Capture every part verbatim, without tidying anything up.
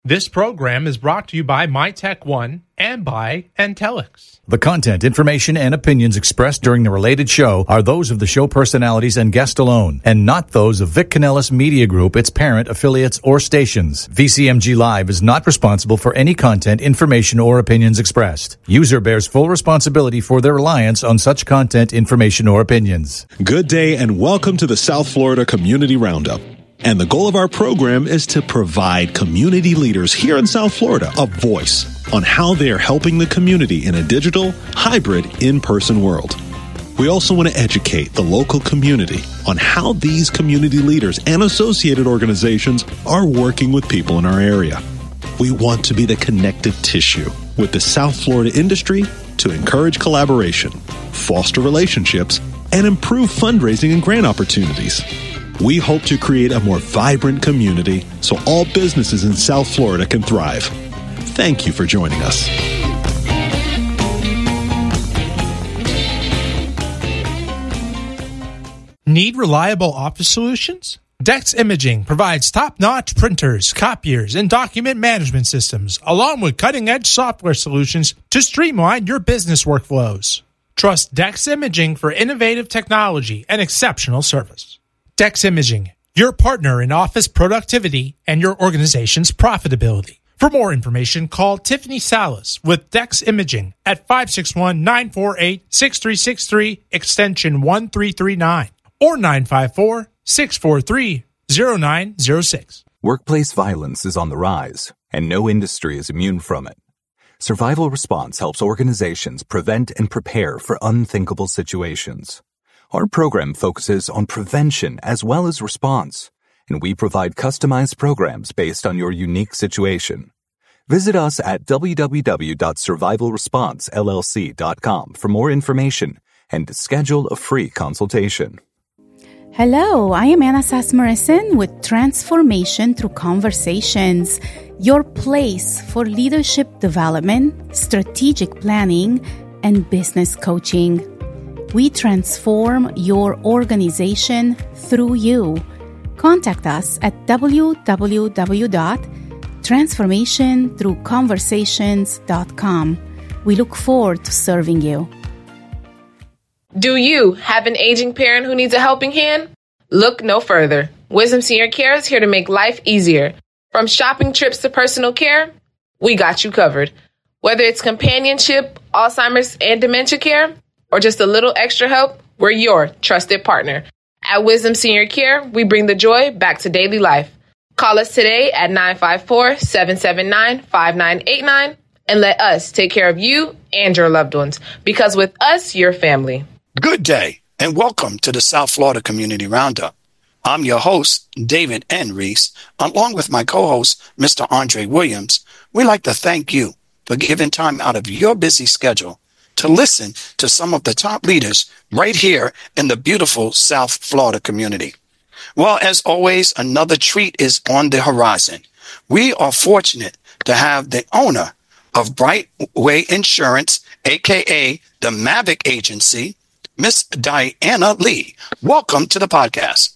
This program is brought to you by MyTech1 and by Antelix. The content, information, and opinions expressed during the related show are those of the show personalities and guest alone, and not those of Vic Canellis Media Group, its parent, affiliates, or stations. V C M G Live is not responsible for any content, information, or opinions expressed. User bears full responsibility for their reliance on such content, information, or opinions. Good day and welcome to the South Florida Community Roundup. And the goal of our program is to provide community leaders here in South Florida a voice on how they are helping the community in a digital, hybrid, in-person world. We also want to educate the local community on how these community leaders and associated organizations are working with people in our area. We want to be the connective tissue with the South Florida industry to encourage collaboration, foster relationships, and improve fundraising and grant opportunities. We hope to create a more vibrant community so all businesses in South Florida can thrive. Thank you for joining us. Need reliable office solutions? Dex Imaging provides top-notch printers, copiers, and document management systems, along with cutting-edge software solutions to streamline your business workflows. Trust Dex Imaging for innovative technology and exceptional service. Dex Imaging, your partner in office productivity and your organization's profitability. For more information, call Tiffany Salas with Dex Imaging at five six one, nine four eight, six three six three, extension one three three nine, or nine five four, six four three, zero nine zero six. Workplace violence is on the rise, and no industry is immune from it. Survival Response helps organizations prevent and prepare for unthinkable situations. Our program focuses on prevention as well as response, and we provide customized programs based on your unique situation. Visit us at w w w dot survival response l l c dot com for more information and to schedule a free consultation. Hello, I am Anna Sass-Morrison with Transformation Through Conversations, your place for leadership development, strategic planning, and business coaching. We transform your organization through you. Contact us at w w w dot transformation through conversations dot com. We look forward to serving you. Do you have an aging parent who needs a helping hand? Look no further. Wisdom Senior Care is here to make life easier. From shopping trips to personal care, we got you covered. Whether it's companionship, Alzheimer's, and dementia care, or just a little extra help, we're your trusted partner. At Wisdom Senior Care, we bring the joy back to daily life. Call us today at nine five four, seven seven nine, five nine eight nine and let us take care of you and your loved ones, because with us, you're family. Good day, and welcome to the South Florida Community Roundup. I'm your host, David N. Reese, along with my co-host, Mister Andre Williams. We'd like to thank you for giving time out of your busy schedule to listen to some of the top leaders right here in the beautiful South Florida community. Well, as always, another treat is on the horizon. We are fortunate to have the owner of Brightway Insurance, a k a the Mavic Agency, Miss Diana Lee. Welcome to the podcast.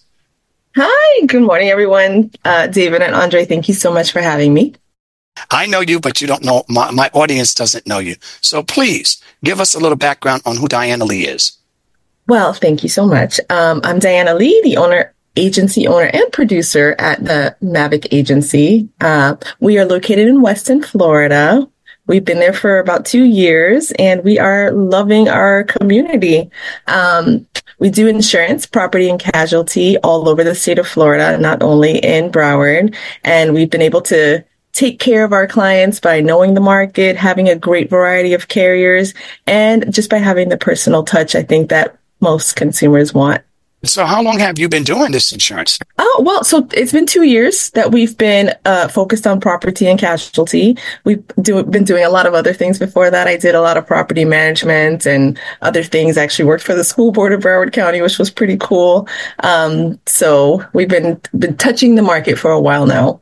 Hi, good morning, everyone. Uh, David and Andre, thank you so much for having me. I know you, but you don't know, my, my audience doesn't know you. So please give us a little background on who Diana Lee is. Well, thank you so much. Um, I'm Diana Lee, the owner, agency owner and producer at the Mavic Agency. Uh, we are located in Weston, Florida. We've been there for about two years and we are loving our community. Um, we do insurance, property and casualty all over the state of Florida, not only in Broward. And we've been able to take care of our clients by knowing the market, having a great variety of carriers, and just by having the personal touch, I think that most consumers want. So how long have you been doing this insurance? Oh, well, so it's been two years that we've been uh, focused on property and casualty. We've do, been doing a lot of other things before that. I did a lot of property management and other things. I actually worked for the school board of Broward County, which was pretty cool. Um, so we've been, been touching the market for a while now.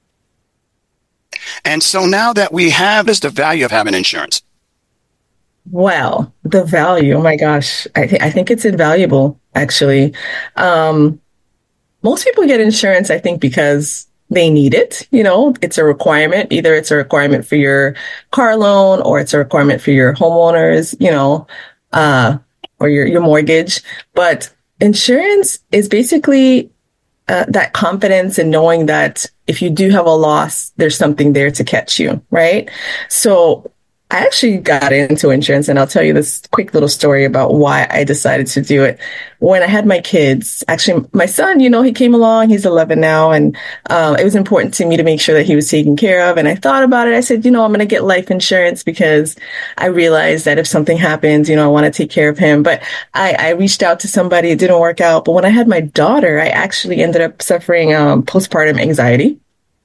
And so now that we have, is the value of having insurance? Well, the value, oh my gosh, I, th- I think it's invaluable, actually. Um, most people get insurance, I think, because they need it. You know, it's a requirement. Either it's a requirement for your car loan or it's a requirement for your homeowners, you know, uh, or your, your mortgage. But insurance is basically uh, that confidence in knowing that if you do have a loss, there's something there to catch you, right? So I actually got into insurance, and I'll tell you this quick little story about why I decided to do it. When I had my kids, actually, my son, you know, he came along, he's eleven now, and um, it was important to me to make sure that he was taken care of. And I thought about it. I said, you know, I'm going to get life insurance because I realized that if something happens, you know, I want to take care of him. But I, I reached out to somebody. It didn't work out. But when I had my daughter, I actually ended up suffering um, postpartum anxiety.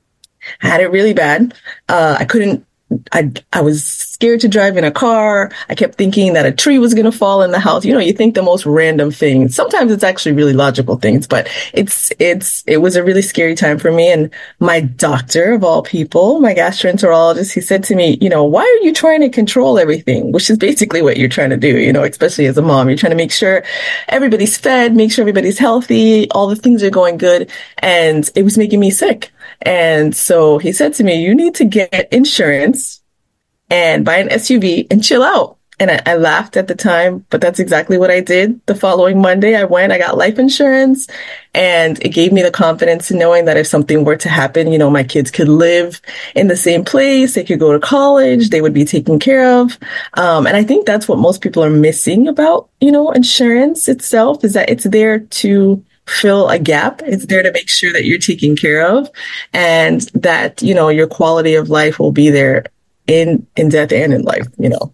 I had it really bad. Uh, I couldn't I I was scared to drive in a car. I kept thinking that a tree was going to fall in the house. You know, you think the most random things. Sometimes it's actually really logical things, but it's, it's, it was a really scary time for me. And my doctor of all people, my gastroenterologist, he said to me, you know, why are you trying to control everything? Which is basically what you're trying to do, you know, especially as a mom. You're trying to make sure everybody's fed, make sure everybody's healthy, all the things are going good. And it was making me sick. And so he said to me, you need to get insurance and buy an S U V and chill out. And I, I laughed at the time, but that's exactly what I did. The following Monday, I went, I got life insurance, and it gave me the confidence in knowing that if something were to happen, you know, my kids could live in the same place. They could go to college. They would be taken care of. Um, and I think that's what most people are missing about, you know, insurance itself, is that it's there to fill a gap. It's there to make sure that you're taken care of and that, you know, your quality of life will be there in, in death and in life, you know.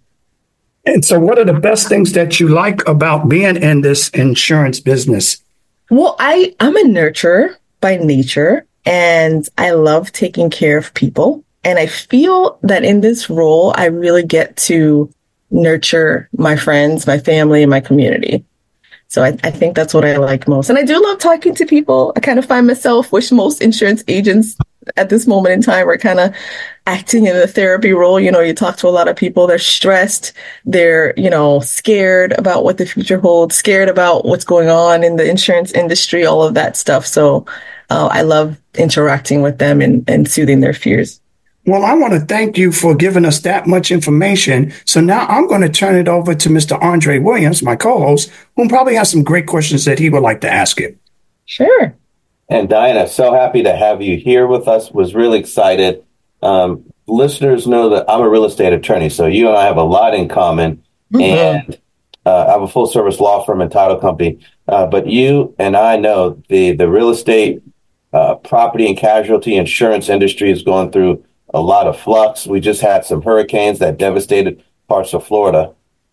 And so what are the best things that you like about being in this insurance business? Well, I, I'm a nurturer by nature, and I love taking care of people. And I feel that in this role, I really get to nurture my friends, my family, and my community. So I, I think that's what I like most. And I do love talking to people. I kind of find myself, which most insurance agents at this moment in time are kind of acting in a therapy role. You know, you talk to a lot of people, they're stressed, they're, you know, scared about what the future holds, scared about what's going on in the insurance industry, all of that stuff. So uh, I love interacting with them and, and soothing their fears. Well, I want to thank you for giving us that much information. So now I'm going to turn it over to Mister Andre Williams, my co-host, who probably has some great questions that he would like to ask you. Sure. And Diana, so happy to have you here with us. Was really excited. Um, listeners know that I'm a real estate attorney, so you and I have a lot in common. Mm-hmm. And uh, I have a full service law firm and title company. Uh, but you and I know the, the real estate, uh, property and casualty insurance industry is going through a lot of flux. We just had some hurricanes that devastated parts of Florida.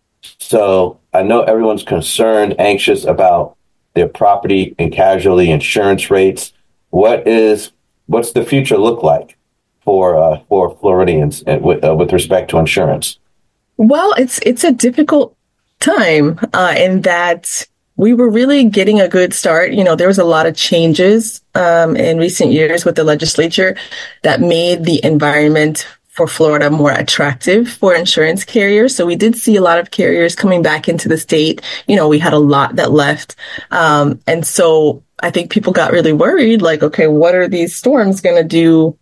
So I know everyone's concerned, anxious about their property and casualty insurance rates. What is, what's the future look like for, uh, for Floridians with, uh, with respect to insurance? Well, it's, it's a difficult time, uh, in that we were really getting a good start. You know, there was a lot of changes um, in recent years with the legislature that made the environment for Florida more attractive for insurance carriers. So we did see a lot of carriers coming back into the state. You know, we had a lot that left. Um, and so I think people got really worried, like, okay, what are these storms going to do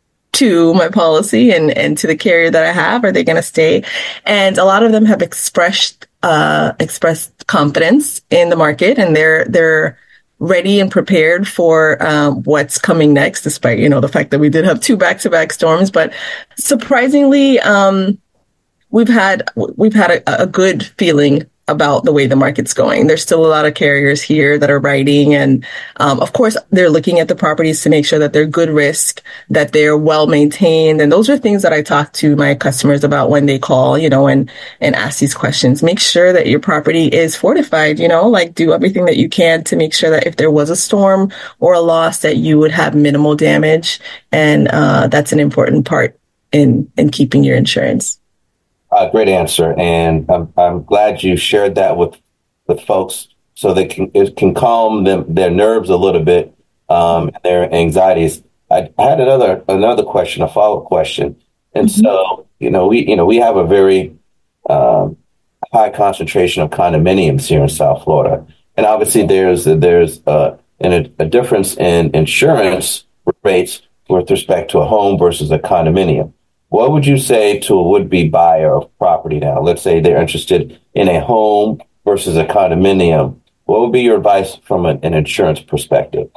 to my policy and, and to the carrier that I have? Are they going to stay? And a lot of them have expressed uh, expressed confidence in the market, and they're they're ready and prepared for um, what's coming next, despite, you know, the fact that we did have two back-to-back storms. But surprisingly, um, we've had we've had a, a good feeling about the way the market's going. There's still a lot of carriers here that are writing. And, um, of course, they're looking at the properties to make sure that they're good risk, that they're well maintained. And those are things that I talk to my customers about when they call, you know, and, and ask these questions. Make sure that your property is fortified, you know, like do everything that you can to make sure that if there was a storm or a loss, that you would have minimal damage. And, uh, that's an important part in, in keeping your insurance. Uh, great answer, and I'm I'm glad you shared that with with folks so they can it can calm them their nerves a little bit, um, their anxieties. I, I had another another question, a follow up question, and mm-hmm. so you know we you know we have a very um, high concentration of condominiums here in South Florida, and obviously there's there's uh, an, a difference in insurance rates with respect to a home versus a condominium. What would you say to a would-be buyer of property now? Let's say they're interested in a home versus a condominium. What would be your advice from an, an insurance perspective?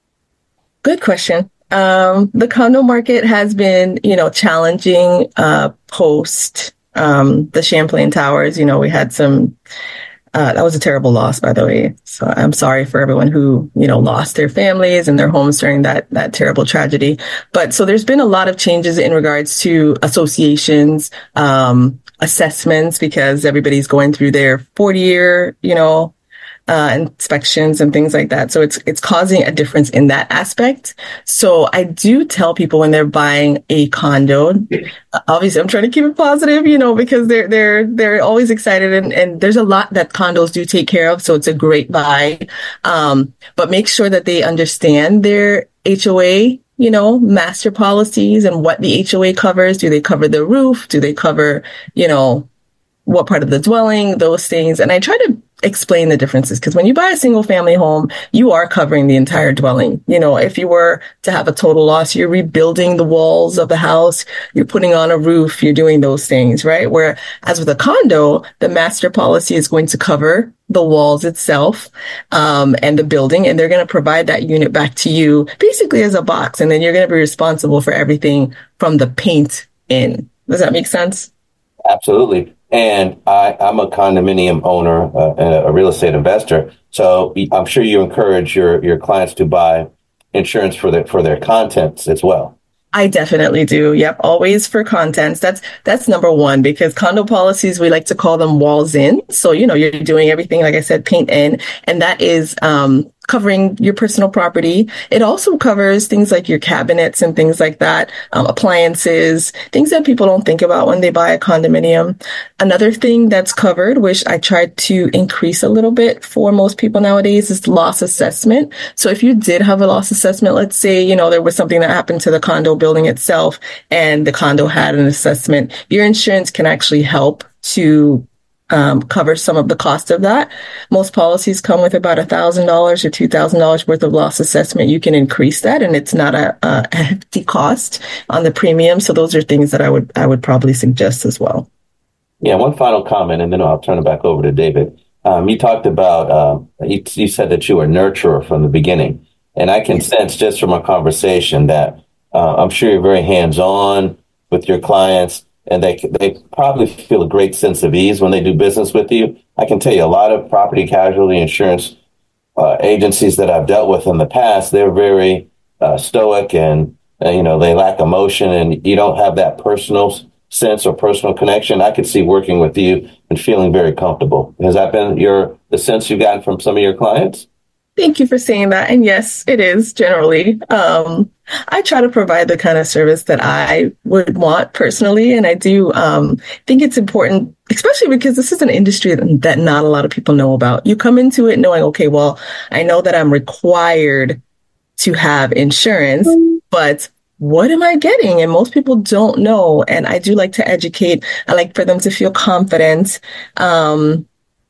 Good question. Um, the condo market has been, you know, challenging uh, post um, the Champlain Towers. You know, we had some, uh, that was a terrible loss, by the way. So I'm sorry for everyone who, you know, lost their families and their homes during that, that terrible tragedy. But so there's been a lot of changes in regards to associations, um, assessments, because everybody's going through their forty year, you know, Uh, inspections and things like that. So it's it's causing a difference in that aspect. So I do tell people when they're buying a condo, obviously I'm trying to keep it positive, you know, because they're they're they're always excited, and, and there's a lot that condos do take care of. So it's a great buy. Um, but make sure that they understand their H O A, you know, master policies and what the H O A covers. Do they cover the roof? Do they cover, you know, what part of the dwelling, those things. And I try to explain the differences, because when you buy a single family home, you are covering the entire dwelling. You know, if you were to have a total loss, you're rebuilding the walls of the house, you're putting on a roof, you're doing those things, right? Whereas with a condo, the master policy is going to cover the walls itself, um, and the building, and they're going to provide that unit back to you basically as a box. And then you're going to be responsible for everything from the paint in. Does that make sense? Absolutely. And I, I'm a condominium owner uh, and a real estate investor. So I'm sure you encourage your, your clients to buy insurance for their, for their contents as well. I definitely do. Yep. Always for contents. That's, that's number one, because condo policies, we like to call them walls in. So, you know, you're doing everything, like I said, paint in, and that is, um, covering your personal property. It also covers things like your cabinets and things like that, um, appliances, things that people don't think about when they buy a condominium. Another thing that's covered, which I tried to increase a little bit for most people nowadays, is loss assessment. So if you did have a loss assessment, let's say, you know, there was something that happened to the condo building itself and the condo had an assessment, your insurance can actually help to Um, cover some of the cost of that. Most policies come with about a thousand dollars or two thousand dollars worth of loss assessment. You can increase that, and it's not a, a hefty cost on the premium. So those are things that I would I would probably suggest as well. Yeah, one final comment, and then I'll turn it back over to David. Um, you talked about um, you, you said that you were a nurturer from the beginning, and I can sense just from our conversation that uh, I'm sure you're very hands-on with your clients. And they they probably feel a great sense of ease when they do business with you. I can tell you a lot of property casualty insurance uh, agencies that I've dealt with in the past, they're very uh, stoic and, uh, you know, they lack emotion, and you don't have that personal sense or personal connection. I could see working with you and feeling very comfortable. Has that been your the sense you've gotten from some of your clients? Thank you for saying that. And yes, it is generally. Um, I try to provide the kind of service that I would want personally. And I do um, think it's important, especially because this is an industry that not a lot of people know about. You come into it knowing, okay, well, I know that I'm required to have insurance, but what am I getting? And most people don't know. And I do like to educate. I like for them to feel confident. Um,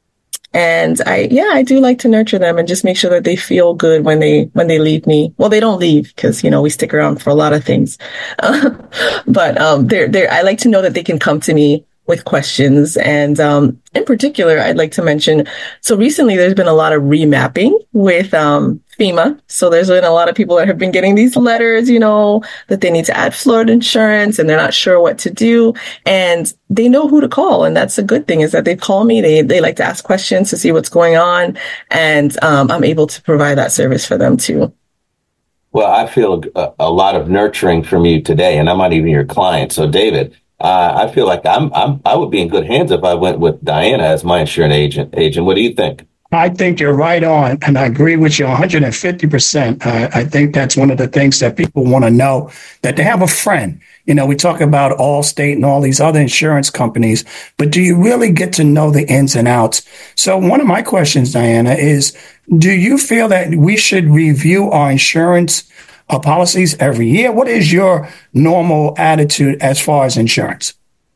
And I, yeah, I do like to nurture them and just make sure that they feel good when they, when they leave me. Well, they don't leave because, you know, we stick around for a lot of things. Uh, but, um, they're, they're, I like to know that they can come to me with questions. And, um, in particular, I'd like to mention, so recently there's been a lot of remapping with, um, FEMA. So there's been a lot of people that have been getting these letters, you know, that they need to add flood insurance and they're not sure what to do. And they know who to call. And that's a good thing, is that they call me. They, they like to ask questions to see what's going on. And, um, I'm able to provide that service for them too. Well, I feel a, a lot of nurturing from you today, and I'm not even your client. So David, uh, I feel like I'm, I'm, I would be in good hands if I went with Diana as my insurance agent. Agent, what do you think? I think you're right on, and I agree with you one hundred fifty percent. Uh, I think that's one of the things that people want to know, that they have a friend. You know, we talk about Allstate and all these other insurance companies, but do you really get to know the ins and outs? So one of my questions, Diana, is, do you feel that we should review our insurance uh, policies every year? What is your normal attitude as far as insurance?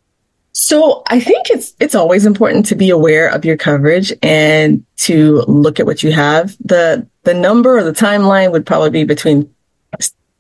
So I think it's it's always important to be aware of your coverage and to look at what you have. The the number or the timeline would probably be between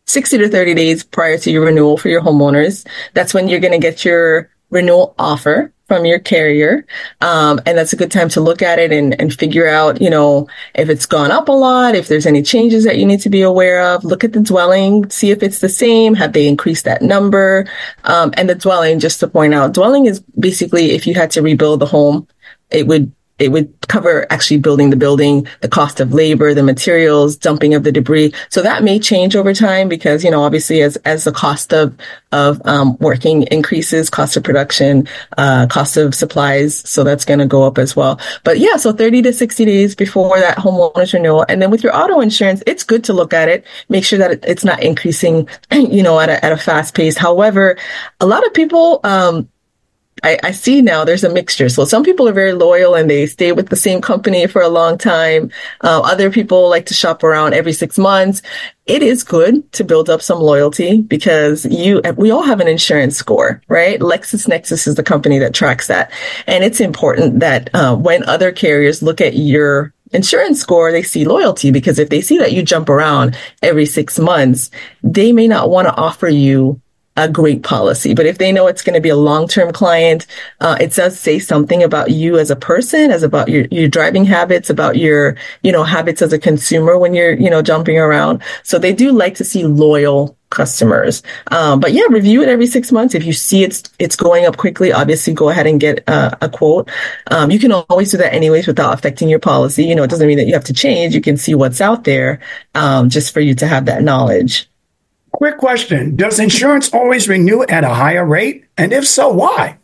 sixty to thirty days prior to your renewal for your homeowners. That's when you're going to get your renewal offer from your carrier. Um, and that's a good time to look at it and, and figure out, you know, if it's gone up a lot, if there's any changes that you need to be aware of. Look at the dwelling, see if it's the same. Have they increased that number? Um, and the dwelling, just to point out, dwelling is basically if you had to rebuild the home, it would It would cover actually building the building, the cost of labor, the materials, dumping of the debris. So that may change over time because, you know, obviously as, as the cost of, of, um, working increases, cost of production, uh, cost of supplies. So that's going to go up as well. But yeah, so thirty to sixty days before that homeowner's renewal. And then with your auto insurance, it's good to look at it, make sure that it's not increasing, you know, at a, at a fast pace. However, a lot of people, um, I, I see now there's a mixture. So some people are very loyal and they stay with the same company for a long time. Uh, other people like to shop around every six months. It is good to build up some loyalty because you, we all have an insurance score, right? LexisNexis is the company that tracks that. And it's important that uh, when other carriers look at your insurance score, they see loyalty because if they see that you jump around every six months, they may not want to offer you a great policy. But if they know it's going to be a long-term client, uh, it does say something about you as a person, as about your, your driving habits, about your, you know, habits as a consumer when you're, you know, jumping around. So they do like to see loyal customers. Um, but yeah, review it every six months. If you see it's, it's going up quickly, obviously go ahead and get uh, a quote. Um, you can always do that anyways without affecting your policy. You know, it doesn't mean that you have to change. You can see what's out there, um, just for you to have that knowledge. Quick question. Does insurance always renew at a higher rate? And if so, why?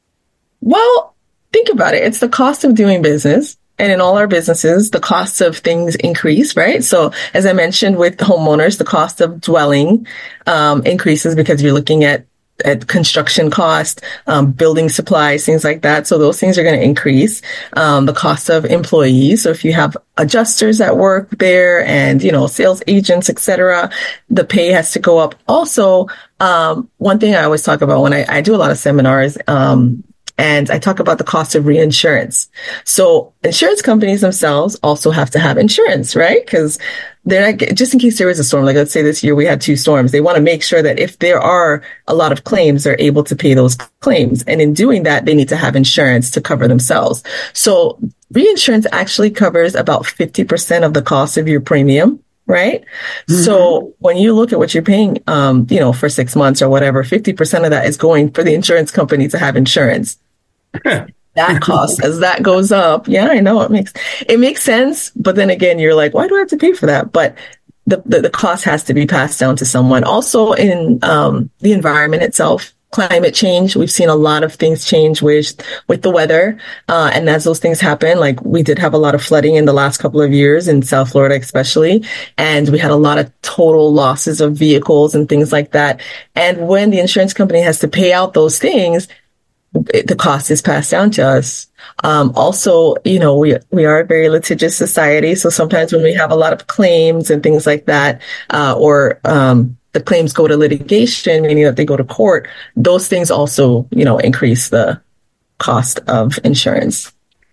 Well, think about it. It's the cost of doing business. And in all our businesses, the costs of things increase, right? So as I mentioned with homeowners, the cost of dwelling um, increases because you're looking at at construction cost, um, building supplies, things like that. So those things are going to increase. Um, the cost of employees. So if you have adjusters that work there and, you know, sales agents, et cetera, the pay has to go up. Also, um, one thing I always talk about when I, I do a lot of seminars, um, and I talk about the cost of reinsurance. So insurance companies themselves also have to have insurance, right? Because they're not, just in case there is a storm, like let's say this year we had two storms, they want to make sure that if there are a lot of claims, they're able to pay those claims. And in doing that, they need to have insurance to cover themselves. So reinsurance actually covers about fifty percent of the cost of your premium. Right. Mm-hmm. So when you look at what you're paying, um, you know, for six months or whatever, fifty percent of that is going for the insurance company to have insurance. That cost, as that goes up. Yeah, I know it makes, it makes sense. But then again, you're like, why do I have to pay for that? But the, the, the cost has to be passed down to someone. Also in, um, the environment itself. Climate change. We've seen a lot of things change with, with the weather. Uh, and as those things happen, like we did have a lot of flooding in the last couple of years in South Florida, especially. And we had a lot of total losses of vehicles and things like that. And when the insurance company has to pay out those things, it, the cost is passed down to us. Um, also, you know, we, we are a very litigious society. So sometimes when we have a lot of claims and things like that, uh, or, um, the claims go to litigation, meaning that they go to court, those things also, you know, increase the cost of insurance.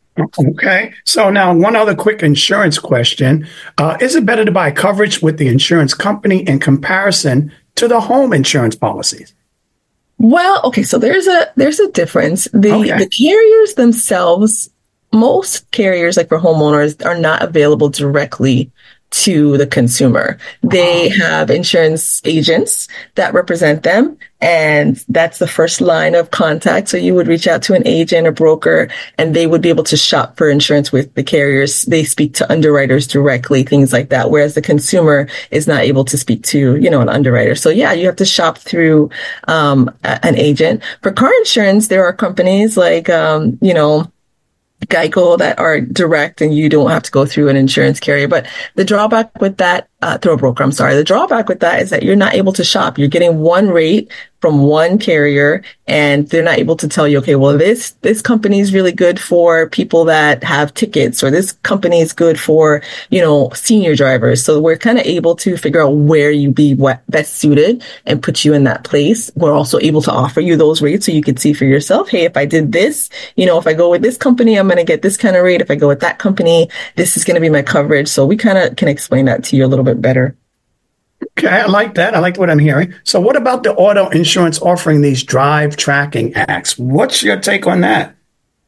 Okay. So now one other quick insurance question. Uh, is it better to buy coverage with the insurance company in comparison to the home insurance policies? Well, okay. So there's a, there's a difference. The, okay. the carriers themselves, most carriers, like for homeowners, are not available directly to the consumer. They have insurance agents that represent them, and that's the first line of contact. So you would reach out to an agent or broker, and they would be able to shop for insurance with the carriers. They speak to underwriters directly, things like that, whereas the consumer is not able to speak to, you know, an underwriter. So yeah, you have to shop through um a, an agent. For car insurance, there are companies like, um, you know, Geico that are direct and you don't have to go through an insurance carrier. But the drawback with that, uh, through a broker, I'm sorry, the drawback with that is that you're not able to shop. You're getting one rate from one carrier and they're not able to tell you, okay, well, this, this company is really good for people that have tickets, or this company is good for, you know, senior drivers. So we're kind of able to figure out where you be best suited and put you in that place. We're also able to offer you those rates so you can see for yourself, hey, if I did this, you know, if I go with this company, I'm going to get this kind of rate. If I go with that company, this is going to be my coverage. So we kind of can explain that to you a little bit better. Okay, I like that. I like what I'm hearing. So what about the auto insurance offering these drive tracking acts? What's your take on that?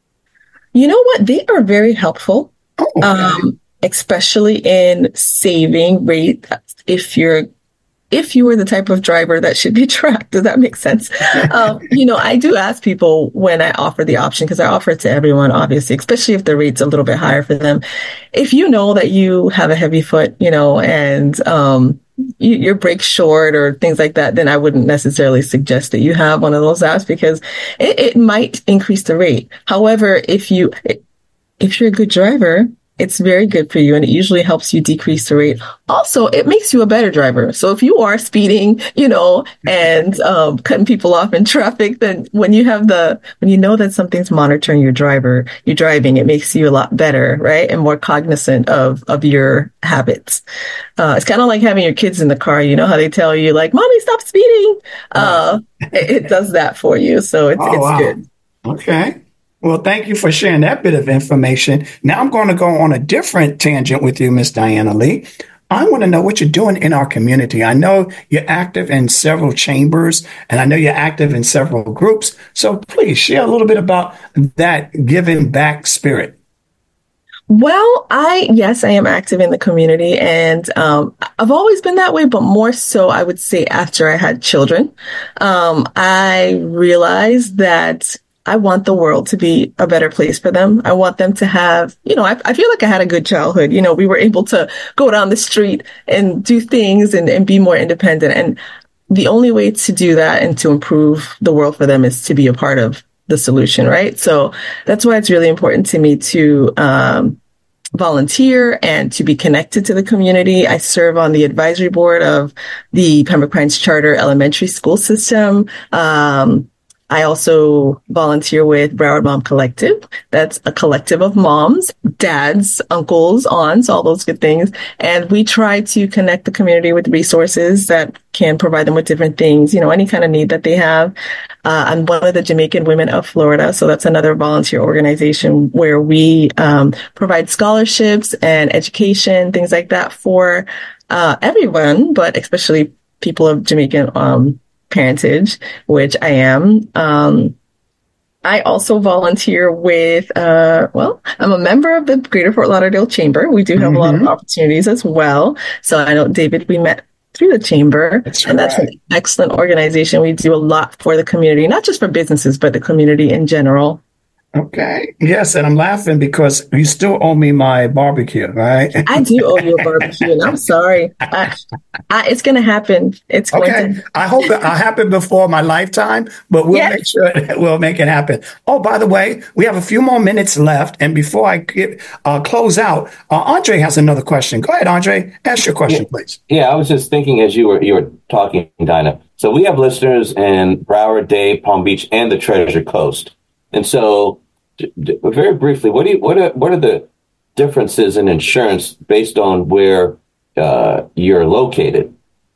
You know what? They are very helpful, oh, okay. um, especially in saving rate if you're if you were the type of driver that should be tracked. Does that make sense? um, you know, I do ask people when I offer the option, because I offer it to everyone, obviously, especially if the rate's a little bit higher for them. If you know that you have a heavy foot, you know, and um, you, your brake's short or things like that, then I wouldn't necessarily suggest that you have one of those apps, because it, it might increase the rate. However, if you if you're a good driver, it's very good for you, and it usually helps you decrease the rate. Also, it makes you a better driver. So if you are speeding, you know, and um, cutting people off in traffic, then when you have the, when you know that something's monitoring your driver, your driving, it makes you a lot better, right? And more cognizant of, of your habits. Uh, it's kind of like having your kids in the car. You know how they tell you, like, "Mommy, stop speeding." Uh, it, it does that for you. So it's, oh, it's wow. good. Okay. Well, thank you for sharing that bit of information. Now I'm going to go on a different tangent with you, Miss Diana Lee. I want to know what you're doing in our community. I know you're active in several chambers, and I know you're active in several groups. So please share a little bit about that giving back spirit. Well, I, yes, I am active in the community, and um, I've always been that way, but more so, I would say, after I had children. Um, I realized that I want the world to be a better place for them. I want them to have, you know, I, I feel like I had a good childhood. You know, we were able to go down the street and do things and, and be more independent. And the only way to do that and to improve the world for them is to be a part of the solution, right? So that's why it's really important to me to um, volunteer and to be connected to the community. I serve on the advisory board of the Pembroke Pines Charter Elementary School System. Um, I also volunteer with Broward Mom Collective. That's a collective of moms, dads, uncles, aunts, all those good things. And we try to connect the community with resources that can provide them with different things, you know, any kind of need that they have. Uh, I'm one of the Jamaican Women of Florida. So that's another volunteer organization where we um, provide scholarships and education, things like that for uh, everyone, but especially people of Jamaican um parentage, which I am. Um, I also volunteer with, uh, well, I'm a member of the Greater Fort Lauderdale Chamber. We do have mm-hmm. a lot of opportunities as well. So I know, David, we met through the Chamber, that's and right. That's an excellent organization. We do a lot for the community, not just for businesses, but the community in general. Okay. Yes, and I'm laughing because you still owe me my barbecue, right? I do owe you a barbecue, and I'm sorry. I, I, it's going to happen. It's going okay. to. I hope it'll happen before my lifetime, but we'll yes. make sure we'll make it happen. Oh, by the way, we have a few more minutes left, and before I get, uh, close out, uh, Andre has another question. Go ahead, Andre. Ask your question, yeah. please. Yeah, I was just thinking as you were you were talking, Dinah. So we have listeners in Broward, Dade, Palm Beach, and the Treasure Coast. And so, d- d- very briefly, what do you, what are what are the differences in insurance based on where uh, you're located?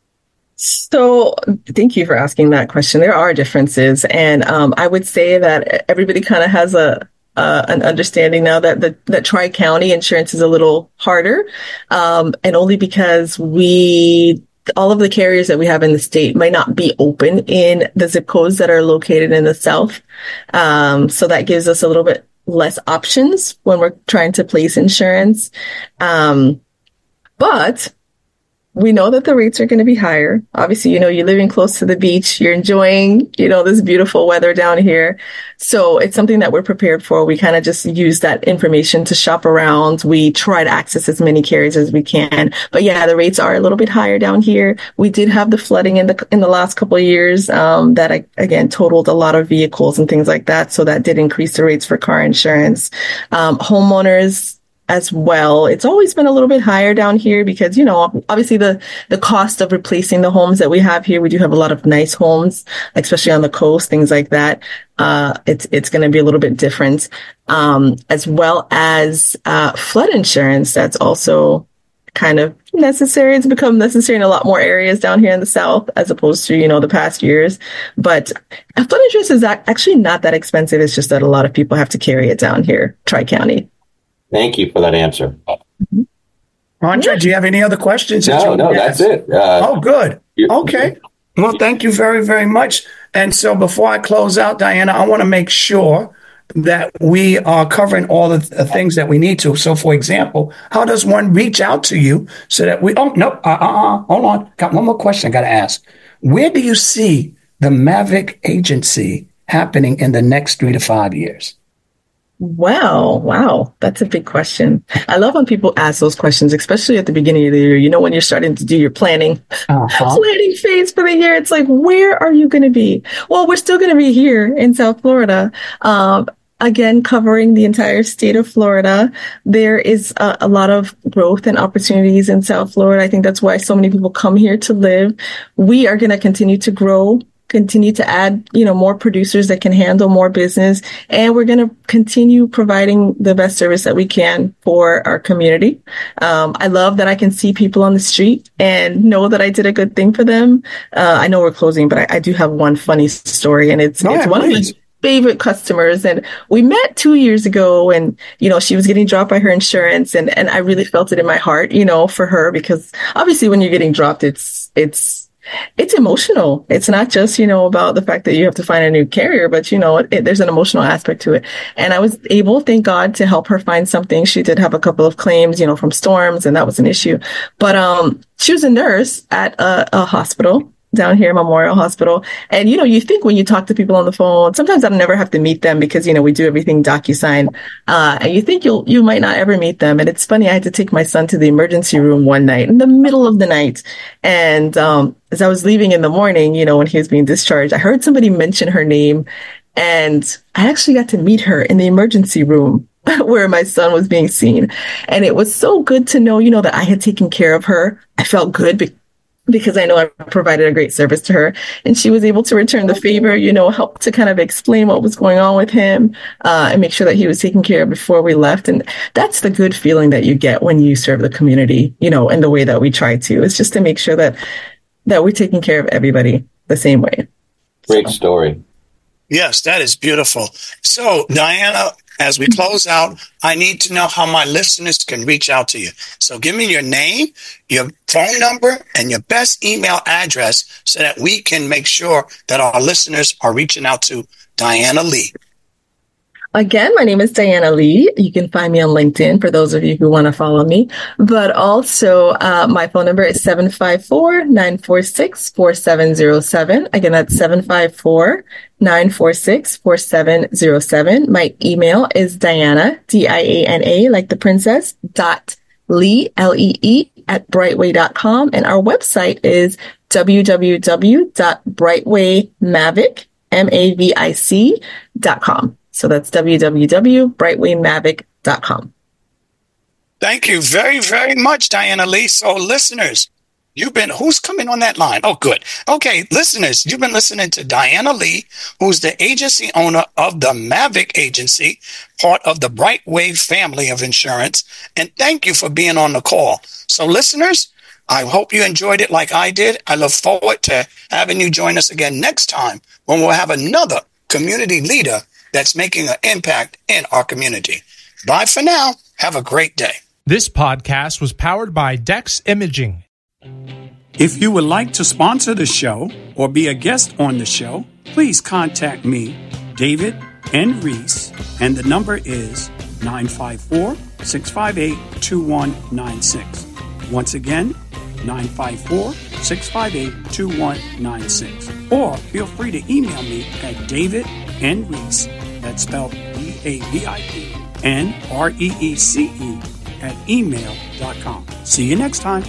So, thank you for asking that question. There are differences, and um, I would say that everybody kind of has a uh, an understanding now that the that Tri-County insurance is a little harder, um, and only because we. all of the carriers that we have in the state might not be open in the zip codes that are located in the South. Um, so that gives us a little bit less options when we're trying to place insurance. Um, but we know that the rates are going to be higher. Obviously, you know, you're living close to the beach. You're enjoying, you know, this beautiful weather down here. So it's something that we're prepared for. We kind of just use that information to shop around. We try to access as many carriers as we can. But yeah, the rates are a little bit higher down here. We did have the flooding in the in the last couple of years um, that, again, totaled a lot of vehicles and things like that. So that did increase the rates for car insurance. Um, homeowners as well. It's always been a little bit higher down here because, you know, obviously the, the cost of replacing the homes that we have here, we do have a lot of nice homes, especially on the coast, things like that. Uh, it's, it's going to be a little bit different. Um, as well as, uh, flood insurance. That's also kind of necessary. It's become necessary in a lot more areas down here in the South as opposed to, you know, the past years. But flood insurance is actually not that expensive. It's just that a lot of people have to carry it down here, Tri-County. Thank you for that answer. Andre, do you have any other questions? No, no, that's it. Uh, oh, good. Okay. Well, thank you very, very much. And so before I close out, Diana, I want to make sure that we are covering all the th- things that we need to. So, for example, how does one reach out to you so that we, oh, no, uh, uh, uh, hold on. Got one more question I got to ask. Where do you see the Mavic agency happening in the next three to five years? Wow. Wow. That's a big question. I love when people ask those questions, especially at the beginning of the year. You know, when you're starting to do your planning, uh-huh. planning phase for the year, it's like, where are you going to be? Well, we're still going to be here in South Florida. Um, Again, covering the entire state of Florida. There is a, a lot of growth and opportunities in South Florida. I think that's why so many people come here to live. We are going to continue to grow, continue to add, you know, more producers that can handle more business. And we're going to continue providing the best service that we can for our community. Um, I love that I can see people on the street and know that I did a good thing for them. Uh, I know we're closing, but I, I do have one funny story, and it's, no, it's yeah, one please. of my favorite customers. And we met two years ago, and, you know, she was getting dropped by her insurance, and, and I really felt it in my heart, you know, for her, because obviously when you're getting dropped, it's, it's, it's emotional. It's not just, you know, about the fact that you have to find a new carrier, but, you know, it, it, there's an emotional aspect to it. And I was able, thank God, to help her find something. She did have a couple of claims, you know, from storms, and that was an issue. But, um, she was a nurse at a, a hospital down here, Memorial Hospital. And, you know, you think when you talk to people on the phone, sometimes I'll never have to meet them because, you know, we do everything DocuSign. Uh, and you think you'll, you might not ever meet them. And it's funny, I had to take my son to the emergency room one night in the middle of the night. And, um, as I was leaving in the morning, you know, when he was being discharged, I heard somebody mention her name, and I actually got to meet her in the emergency room where my son was being seen. And it was so good to know, you know, that I had taken care of her. I felt good because because I know I provided a great service to her, and she was able to return the favor, you know, help to kind of explain what was going on with him, uh, and make sure that he was taken care of before we left. And that's the good feeling that you get when you serve the community, you know, in the way that we try to. It's just to make sure that, that we're taking care of everybody the same way. Great story. Yes, that is beautiful. So, Diana, as we close out, I need to know how my listeners can reach out to you. So give me your name, your phone number, and your best email address so that we can make sure that our listeners are reaching out to Diana Lee. Again, my name is Diana Lee. You can find me on LinkedIn for those of you who want to follow me. But also, uh, my phone number is seven five four, nine four six, four seven zero seven. Again, that's seven five four, nine four six, four seven zero seven. My email is Diana, D I A N A, like the princess, dot Lee, L E E, at brightway dot com. And our website is w w w dot brightway mavic, M A V I C, dot com. So that's w w w dot brightway mavic dot com. Thank you very, very much, Diana Lee. So listeners, you've been, who's coming on that line? Oh, good. Okay, listeners, you've been listening to Diana Lee, who's the agency owner of the Mavic Agency, part of the Brightway family of insurance. And thank you for being on the call. So listeners, I hope you enjoyed it like I did. I look forward to having you join us again next time when we'll have another community leader that's making an impact in our community. Bye for now. Have a great day. This podcast was powered by Dex Imaging. If you would like to sponsor the show or be a guest on the show, please contact me, David N. Reese, and the number is nine five four, six five eight, two one nine six. Once again, nine five four, six five eight, two one nine six. Or feel free to email me at David N. Reese, that's spelled B A V I D N R E E C E, at email dot com. See you next time.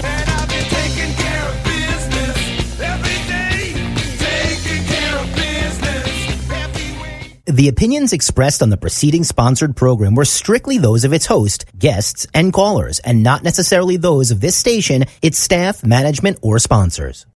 The opinions expressed on the preceding sponsored program were strictly those of its host, guests, and callers, and not necessarily those of this station, its staff, management, or sponsors.